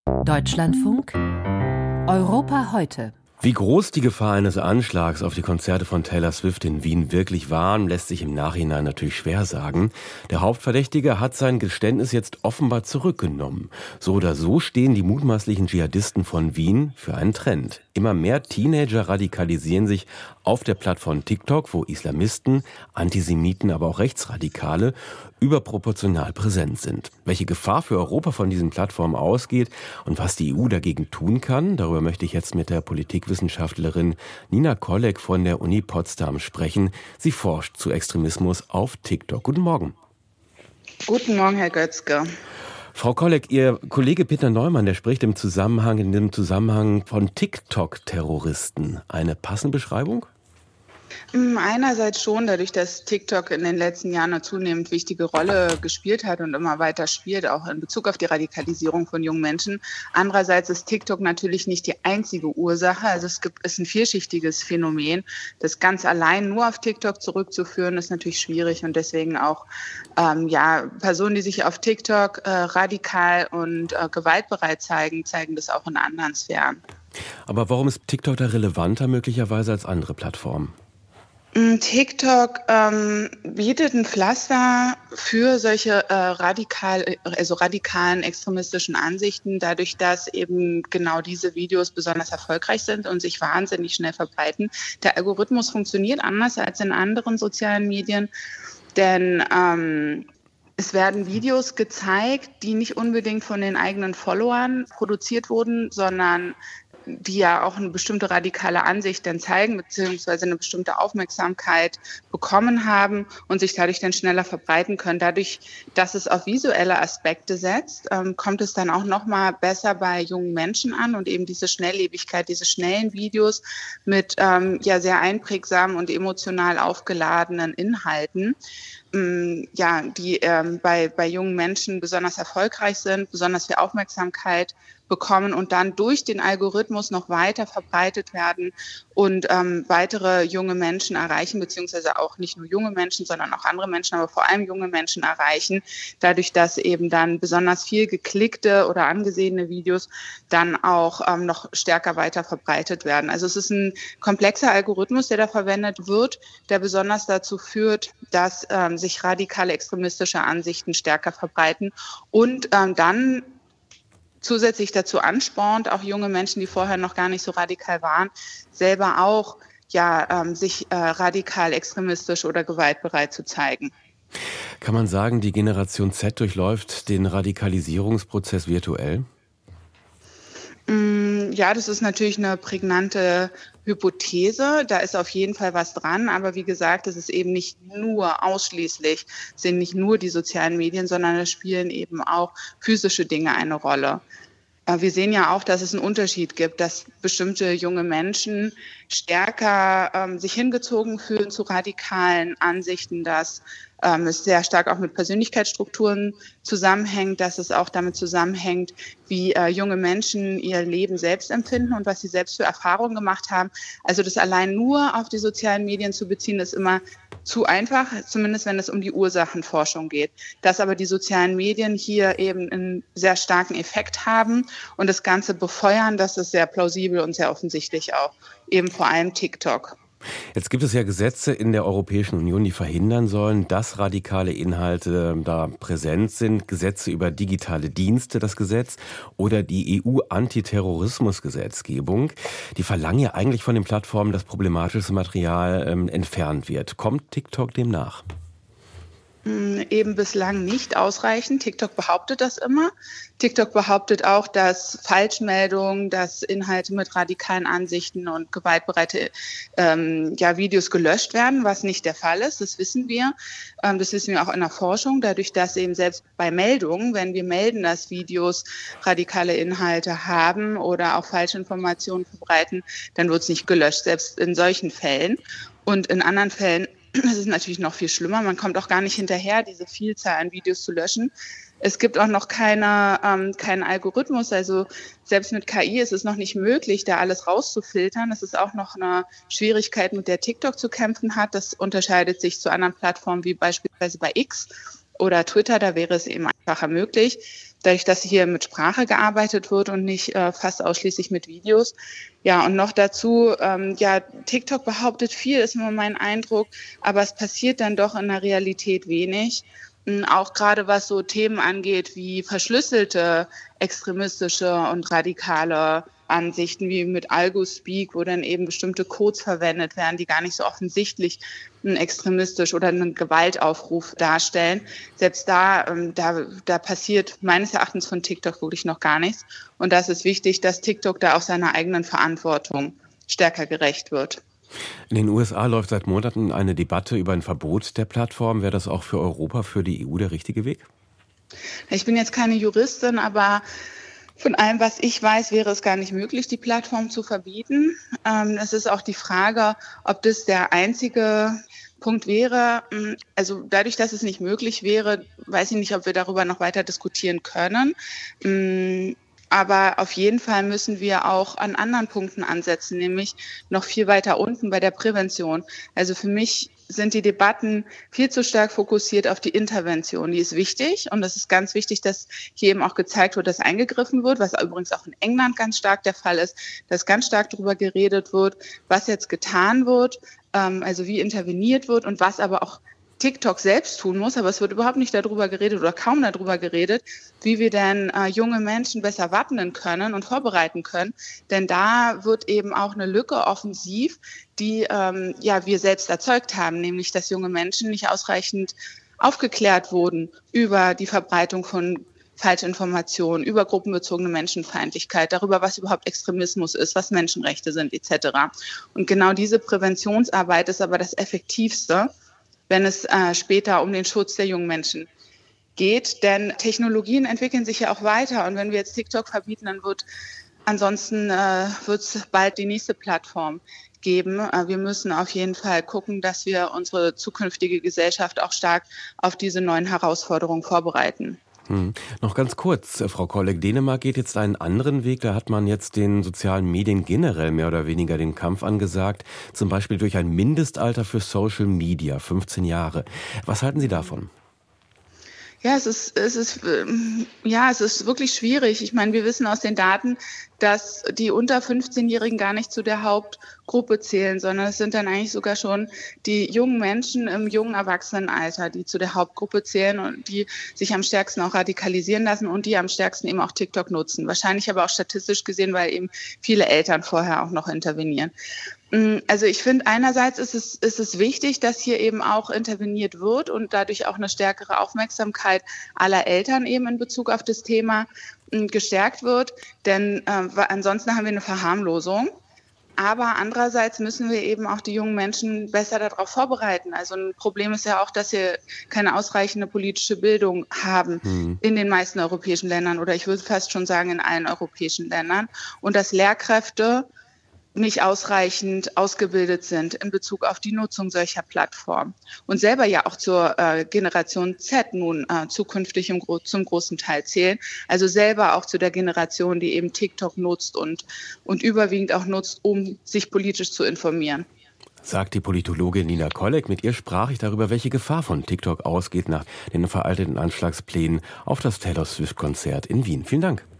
Deutschlandfunk Europa heute. Wie groß die Gefahr eines Anschlags auf die Konzerte von Taylor Swift in Wien wirklich war, lässt sich im Nachhinein natürlich schwer sagen. Der Hauptverdächtige hat sein Geständnis jetzt offenbar zurückgenommen. So oder so stehen die mutmaßlichen Dschihadisten von Wien für einen Trend. Immer mehr Teenager radikalisieren sich auf der Plattform TikTok, wo Islamisten, Antisemiten, aber auch Rechtsradikale überproportional präsent sind. Welche Gefahr für Europa von diesen Plattformen ausgeht und was die EU dagegen tun kann, darüber möchte ich jetzt mit der Politikwissenschaftlerin Nina Kollek von der Uni Potsdam sprechen. Sie forscht zu Extremismus auf TikTok. Guten Morgen. Guten Morgen, Herr Götzke. Frau Kollek, Ihr Kollege Peter Neumann, der spricht in dem Zusammenhang von TikTok-Terroristen. Eine passende Beschreibung? Einerseits schon, dadurch, dass TikTok in den letzten Jahren eine zunehmend wichtige Rolle gespielt hat und immer weiter spielt, auch in Bezug auf die Radikalisierung von jungen Menschen. Andererseits ist TikTok natürlich nicht die einzige Ursache. Also es ist ein vielschichtiges Phänomen. Das ganz allein nur auf TikTok zurückzuführen, ist natürlich schwierig und deswegen auch Personen, die sich auf TikTok radikal und gewaltbereit zeigen das auch in anderen Sphären. Aber warum ist TikTok da relevanter möglicherweise als andere Plattformen? TikTok bietet ein Pflaster für solche radikalen extremistischen Ansichten, dadurch, dass eben genau diese Videos besonders erfolgreich sind und sich wahnsinnig schnell verbreiten. Der Algorithmus funktioniert anders als in anderen sozialen Medien, denn es werden Videos gezeigt, die nicht unbedingt von den eigenen Followern produziert wurden, sondern die ja auch eine bestimmte radikale Ansicht dann zeigen, beziehungsweise eine bestimmte Aufmerksamkeit bekommen haben und sich dadurch dann schneller verbreiten können. Dadurch, dass es auf visuelle Aspekte setzt, kommt es dann auch noch mal besser bei jungen Menschen an und eben diese Schnelllebigkeit, diese schnellen Videos mit sehr einprägsamen und emotional aufgeladenen Inhalten, die bei jungen Menschen besonders erfolgreich sind, besonders viel Aufmerksamkeit bekommen und dann durch den Algorithmus noch weiter verbreitet werden und weitere junge Menschen erreichen, beziehungsweise auch nicht nur junge Menschen, sondern auch andere Menschen, aber vor allem junge Menschen erreichen, dadurch, dass eben dann besonders viel geklickte oder angesehene Videos dann auch noch stärker weiter verbreitet werden. Also es ist ein komplexer Algorithmus, der da verwendet wird, der besonders dazu führt, dass sich radikale extremistische Ansichten stärker verbreiten und dann zusätzlich dazu anspornt, auch junge Menschen, die vorher noch gar nicht so radikal waren, selber auch sich radikal extremistisch oder gewaltbereit zu zeigen. Kann man sagen, die Generation Z durchläuft den Radikalisierungsprozess virtuell? Ja, das ist natürlich eine prägnante Hypothese. Da ist auf jeden Fall was dran. Aber wie gesagt, es ist eben nicht nur sind nicht nur die sozialen Medien, sondern es spielen eben auch physische Dinge eine Rolle. Wir sehen ja auch, dass es einen Unterschied gibt, dass bestimmte junge Menschen stärker sich hingezogen fühlen zu radikalen Ansichten, dass es sehr stark auch mit Persönlichkeitsstrukturen zusammenhängt, dass es auch damit zusammenhängt, wie junge Menschen ihr Leben selbst empfinden und was sie selbst für Erfahrungen gemacht haben. Also das allein nur auf die sozialen Medien zu beziehen, ist immer zu einfach, zumindest wenn es um die Ursachenforschung geht. Dass aber die sozialen Medien hier eben einen sehr starken Effekt haben und das Ganze befeuern, das ist sehr plausibel und sehr offensichtlich auch, eben vor allem TikTok. Jetzt gibt es ja Gesetze in der Europäischen Union, die verhindern sollen, dass radikale Inhalte da präsent sind. Gesetze über digitale Dienste, das Gesetz, oder die EU-Antiterrorismus-Gesetzgebung. Die verlangen ja eigentlich von den Plattformen, dass problematisches Material entfernt wird. Kommt TikTok dem nach? Eben bislang nicht ausreichend. TikTok behauptet das immer. TikTok behauptet auch, dass Falschmeldungen, dass Inhalte mit radikalen Ansichten und gewaltbereite Videos gelöscht werden, was nicht der Fall ist. Das wissen wir. Das wissen wir auch in der Forschung, dadurch, dass eben selbst bei Meldungen, wenn wir melden, dass Videos radikale Inhalte haben oder auch Falschinformationen verbreiten, dann wird es nicht gelöscht, selbst in solchen Fällen. Und in anderen Fällen das ist natürlich noch viel schlimmer. Man kommt auch gar nicht hinterher, diese Vielzahl an Videos zu löschen. Es gibt auch noch keinen Algorithmus. Also selbst mit KI ist es noch nicht möglich, da alles rauszufiltern. Das ist auch noch eine Schwierigkeit, mit der TikTok zu kämpfen hat. Das unterscheidet sich zu anderen Plattformen wie beispielsweise bei X oder Twitter. Da wäre es eben einfacher möglich, dadurch, dass hier mit Sprache gearbeitet wird und nicht fast ausschließlich mit Videos. Ja, und noch dazu, TikTok behauptet viel, ist immer mein Eindruck, aber es passiert dann doch in der Realität wenig. Auch gerade was so Themen angeht wie verschlüsselte extremistische und radikale Ansichten wie mit Algospeak, wo dann eben bestimmte Codes verwendet werden, die gar nicht so offensichtlich extremistisch oder einen Gewaltaufruf darstellen. Selbst da passiert meines Erachtens von TikTok wirklich noch gar nichts. Und das ist wichtig, dass TikTok da auch seiner eigenen Verantwortung stärker gerecht wird. In den USA läuft seit Monaten eine Debatte über ein Verbot der Plattform. Wäre das auch für Europa, für die EU der richtige Weg? Ich bin jetzt keine Juristin, aber von allem, was ich weiß, wäre es gar nicht möglich, die Plattform zu verbieten. Es ist auch die Frage, ob das der einzige Punkt wäre. Also dadurch, dass es nicht möglich wäre, weiß ich nicht, ob wir darüber noch weiter diskutieren können. Aber auf jeden Fall müssen wir auch an anderen Punkten ansetzen, nämlich noch viel weiter unten bei der Prävention. Also für mich sind die Debatten viel zu stark fokussiert auf die Intervention. Die ist wichtig und es ist ganz wichtig, dass hier eben auch gezeigt wird, dass eingegriffen wird, was übrigens auch in England ganz stark der Fall ist, dass ganz stark darüber geredet wird, was jetzt getan wird, also wie interveniert wird und was aber auch TikTok selbst tun muss, aber es wird überhaupt nicht darüber geredet oder kaum darüber geredet, wie wir denn junge Menschen besser wappnen können und vorbereiten können. Denn da wird eben auch eine Lücke offensiv, die wir selbst erzeugt haben, nämlich dass junge Menschen nicht ausreichend aufgeklärt wurden über die Verbreitung von Falschinformationen, über gruppenbezogene Menschenfeindlichkeit, darüber, was überhaupt Extremismus ist, was Menschenrechte sind etc. Und genau diese Präventionsarbeit ist aber das Effektivste, wenn es später um den Schutz der jungen Menschen geht. Denn Technologien entwickeln sich ja auch weiter. Und wenn wir jetzt TikTok verbieten, dann wird es bald die nächste Plattform geben. Wir müssen auf jeden Fall gucken, dass wir unsere zukünftige Gesellschaft auch stark auf diese neuen Herausforderungen vorbereiten. Noch ganz kurz, Frau Kolleg, Dänemark geht jetzt einen anderen Weg. Da hat man jetzt den sozialen Medien generell mehr oder weniger den Kampf angesagt, zum Beispiel durch ein Mindestalter für Social Media, 15 Jahre. Was halten Sie davon? Ja, es ist wirklich schwierig. Ich meine, wir wissen aus den Daten, dass die unter 15-Jährigen gar nicht zu der Hauptgruppe zählen, sondern es sind dann eigentlich sogar schon die jungen Menschen im jungen Erwachsenenalter, die zu der Hauptgruppe zählen und die sich am stärksten auch radikalisieren lassen und die am stärksten eben auch TikTok nutzen. Wahrscheinlich aber auch statistisch gesehen, weil eben viele Eltern vorher auch noch intervenieren. Also ich finde, einerseits ist es wichtig, dass hier eben auch interveniert wird und dadurch auch eine stärkere Aufmerksamkeit aller Eltern eben in Bezug auf das Thema gestärkt wird, denn ansonsten haben wir eine Verharmlosung. Aber andererseits müssen wir eben auch die jungen Menschen besser darauf vorbereiten. Also ein Problem ist ja auch, dass wir keine ausreichende politische Bildung haben in den meisten europäischen Ländern oder ich würde fast schon sagen in allen europäischen Ländern und dass Lehrkräfte nicht ausreichend ausgebildet sind in Bezug auf die Nutzung solcher Plattformen und selber ja auch zur Generation Z nun zukünftig zum großen Teil zählen, also selber auch zu der Generation, die eben TikTok nutzt und überwiegend auch nutzt, um sich politisch zu informieren. Sagt die Politologin Nina Kolleg. Mit ihr sprach ich darüber, welche Gefahr von TikTok ausgeht nach den veralteten Anschlagsplänen auf das Taylor Swift-Konzert in Wien. Vielen Dank.